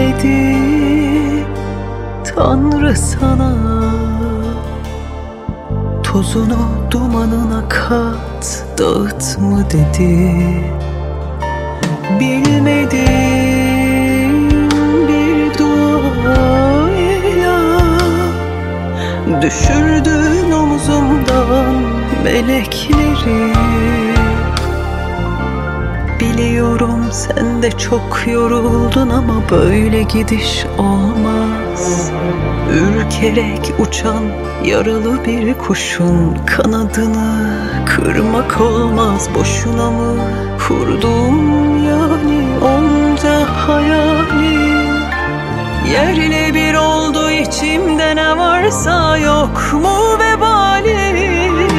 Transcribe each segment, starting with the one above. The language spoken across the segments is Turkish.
dedi Tanrı sana? Tozunu dumanına kat, dağıt mı dedi? Bilmedim bir duayla düşürdün omzumdan melekleri. Biliyorum sen de çok yoruldun ama böyle gidiş olmaz. Ürkerek uçan yaralı bir kuşun kanadını kırmak olmaz. Boşuna mı kurdum yani onca hayali? Yerle bir oldu içimde, ne varsa yok mu vebali?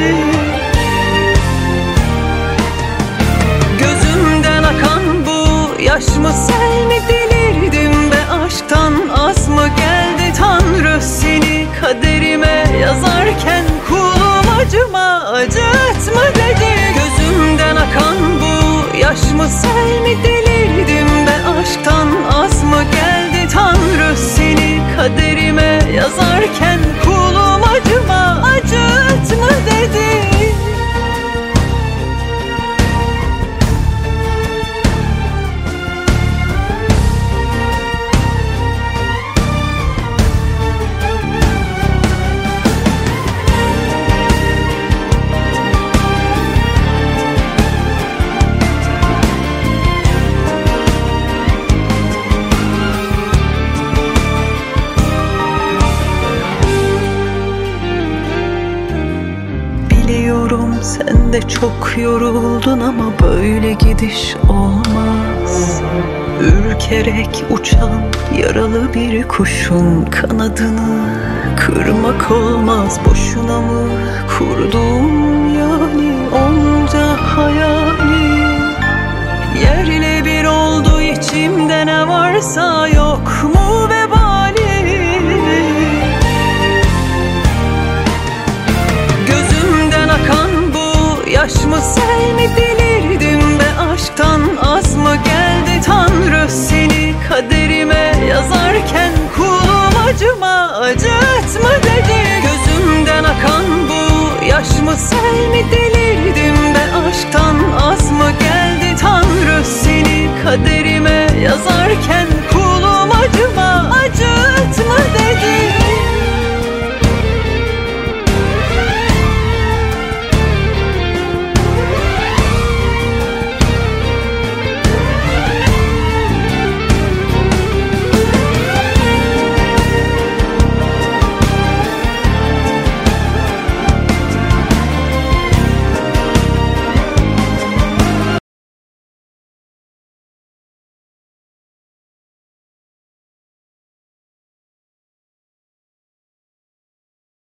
Gözümden akan bu yaş mı, sel mi, delirdim be aşktan? Az mı geldi Tanrı seni kaderime yazarken? Kulum acıma, acıtma dedi. Gözümden akan bu yaş mı, sel mi, delirdim be aşktan? Az mı geldi Tanrı seni kaderime yazarken? Kulum acıma, acıtma dedi. Biliyorum sen de çok yoruldun ama böyle gidiş olmaz. Ürkerek uçan yaralı bir kuşun kanadını kırmak olmaz. Boşuna mı kurdum yani onca hayali? Yerle bir oldu içimde, ne varsa yok mu vebali? Yaş mı, sel mi, delirdim be aşktan? Az mı geldi Tanrı seni kaderime yazarken? Kulum acıma, acıtma dedi. Gözümden akan bu yaş mı, sel mi, delirdim